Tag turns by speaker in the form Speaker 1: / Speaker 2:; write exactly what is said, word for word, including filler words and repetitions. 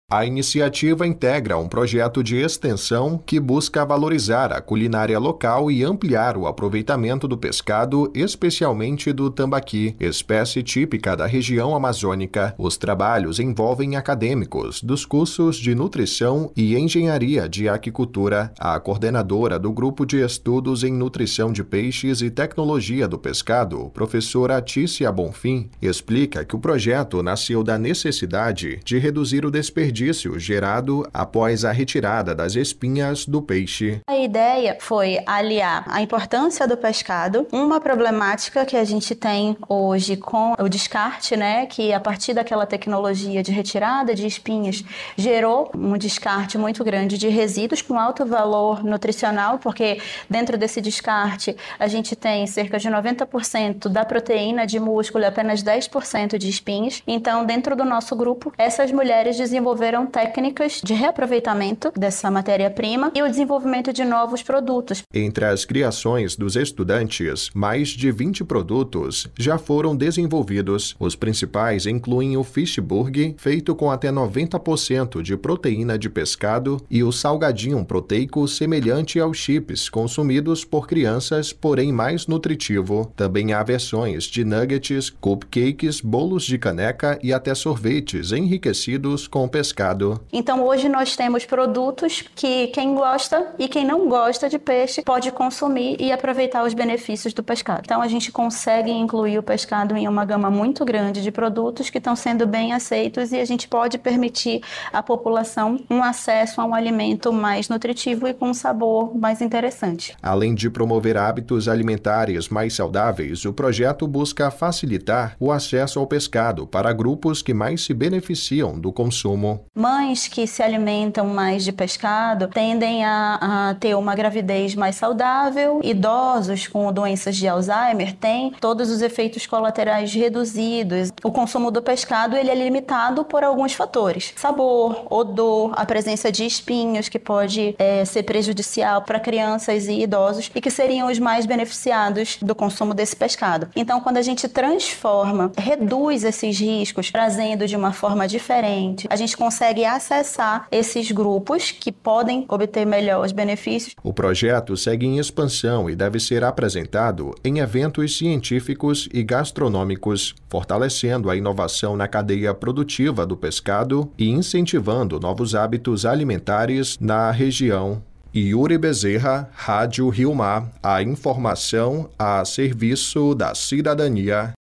Speaker 1: A iniciativa integra um projeto de extensão que busca valorizar a culinária local e ampliar o aproveitamento do pescado, especialmente do tambaqui, espécie típica da região amazônica. Os trabalhos envolvem acadêmicos dos cursos de nutrição e engenharia de aquicultura. A coordenadora do Grupo de Estudos em Nutrição de Peixes e Tecnologia do Pescado, professora Tícia Bonfim, explica que o projeto nasceu da necessidade de reduzir o desperdício gerado após a retirada das espinhas do peixe.
Speaker 2: A ideia foi aliar a importância do pescado, uma problemática que a gente tem hoje com o descarte, né, que a partir daquela tecnologia de retirada de espinhas gerou um descarte muito grande de resíduos com alto valor nutricional, porque dentro desse descarte a gente tem cerca de noventa por cento da proteína de músculo e apenas dez por cento de espinhas. Então, dentro do nosso grupo, essas mulheres desenvolveram técnicas de reaproveitamento dessa matéria-prima e o desenvolvimento de novos produtos.
Speaker 1: Entre as criações dos estudantes, mais de vinte produtos já foram desenvolvidos. Os principais incluem o Fishburg, feito com até noventa por cento de proteína de pescado, e o salgadinho proteico semelhante aos chips consumidos por crianças, porém mais nutritivo. Também há versões de nuggets, cupcakes, bolos de caneca e até sorvetes enriquecidos com pescado.
Speaker 2: Então hoje nós temos produtos que quem gosta e quem não gosta de peixe pode consumir e aproveitar os benefícios do pescado. Então a gente consegue incluir o pescado em uma gama muito grande de produtos que estão sendo bem aceitos e a gente pode permitir à população um acesso a um alimento mais nutritivo e com um sabor mais interessante.
Speaker 1: Além de promover hábitos alimentares mais saudáveis, o projeto busca facilitar o acesso ao pescado para grupos que mais se beneficiam do consumo.
Speaker 2: Mães que se alimentam mais de pescado tendem a, a ter uma gravidez mais saudável. Idosos com doenças de Alzheimer têm todos os efeitos colaterais reduzidos. O consumo do pescado ele é limitado por alguns fatores. Sabor, odor, a presença de espinhos, que pode é, ser prejudicial para crianças e idosos e que seriam os mais beneficiados do consumo desse pescado. Então, quando a gente transforma, reduz esses riscos, trazendo de uma forma diferente, a gente consegue acessar esses grupos que podem obter melhor os benefícios.
Speaker 1: O projeto segue em expansão e deve ser apresentado em eventos científicos e gastronômicos, fortalecendo a inovação na cadeia produtiva do pescado e incentivando novos hábitos alimentares na região. Yuri Bezerra, Rádio Rio Mar, a informação a serviço da cidadania.